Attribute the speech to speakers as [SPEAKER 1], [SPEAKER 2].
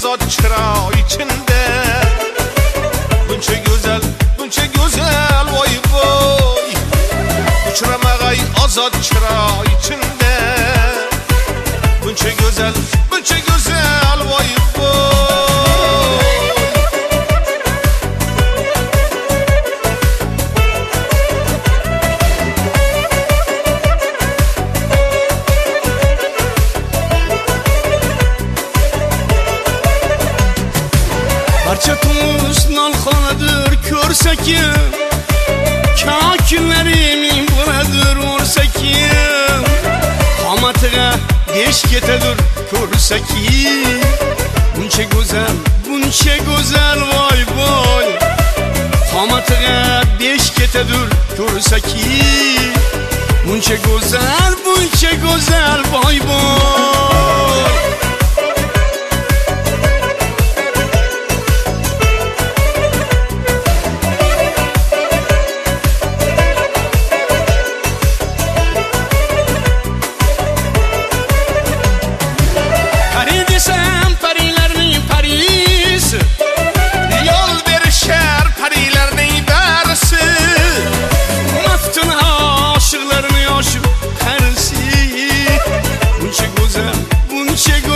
[SPEAKER 1] azad çıra içinde. Bunca güzel vay vay. Uçuramagay azad çıra içinde. Bunca güzel vay vay.
[SPEAKER 2] Barçatımız nalxanadır körsekim, kakillerimin buradır orsekim. Hamatığa geç getedir körsekim. Bunca güzel vay vay. Hamatığa beş getedir körsekim. Bunca güzel vay vay. Bunca